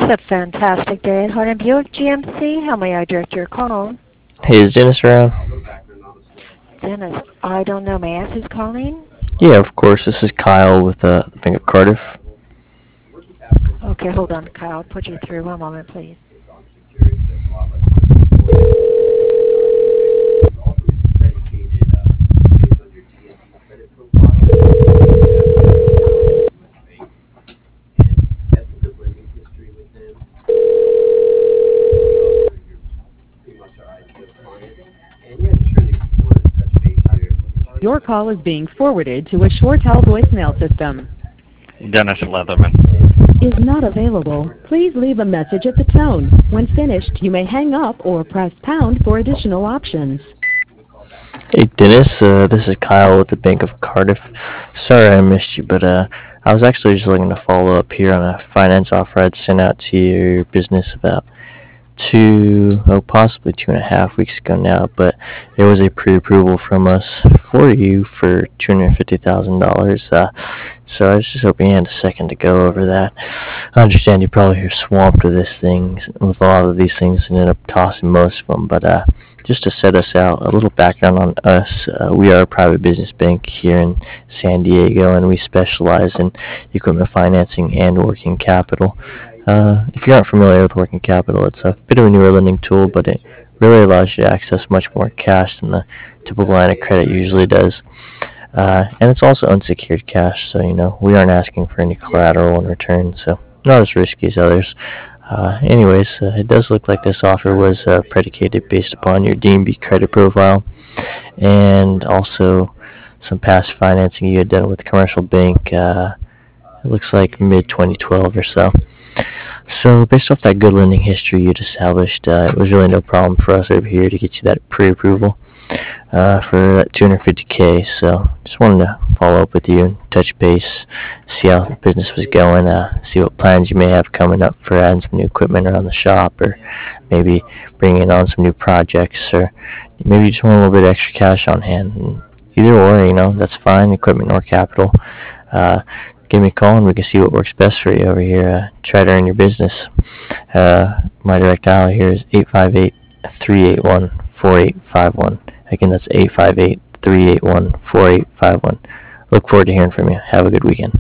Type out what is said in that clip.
a fantastic day at Harlem Buick GMC. How may I direct your call? Hey, is Dennis around? Dennis, I don't know. May I ask who's calling? Yeah, of course. This is Kyle with the Bank of Cardiff. Okay, hold on, Kyle. I'll put you through. One moment, please. Your call is being forwarded to a ShoreTel voicemail system. Dennis Leatherman. Is not available. Please leave a message at the tone. When finished, you may hang up or press pound for additional options. Hey, Dennis. This is Kyle with the Bank of Cardiff. Sorry I missed you, but I was actually just looking to follow up here on a finance offer I'd sent out to your business about possibly 2.5 weeks ago now, but there was a pre-approval from us for you for $250,000. So I was just hoping you had a second to go over that. I understand you probably are swamped with with a lot of these things, and end up tossing most of them. But just to set us out, a little background on us. We are a private business bank here in San Diego, and we specialize in equipment financing and working capital. If you aren't familiar with working capital, it's a bit of a newer lending tool, but it really allows you to access much more cash than the typical line of credit usually does. And it's also unsecured cash, so we aren't asking for any collateral in return, so not as risky as others. It does look like this offer was predicated based upon your DNB credit profile and also some past financing you had done with the commercial bank. It looks like mid 2012 or so. So based off that good lending history you'd established, it was really no problem for us over here to get you that pre-approval for that 250K. So just wanted to follow up with you and touch base, see how the business was going, see what plans you may have coming up for adding some new equipment around the shop, or maybe bringing on some new projects, or maybe you just want a little bit extra cash on hand. And either or, that's fine, equipment or capital. Uh, Give me a call and we can see what works best for you over here. Try to earn your business. My direct dial here is 858-381-4851. Again, that's 858-381-4851. Look forward to hearing from you. Have a good weekend.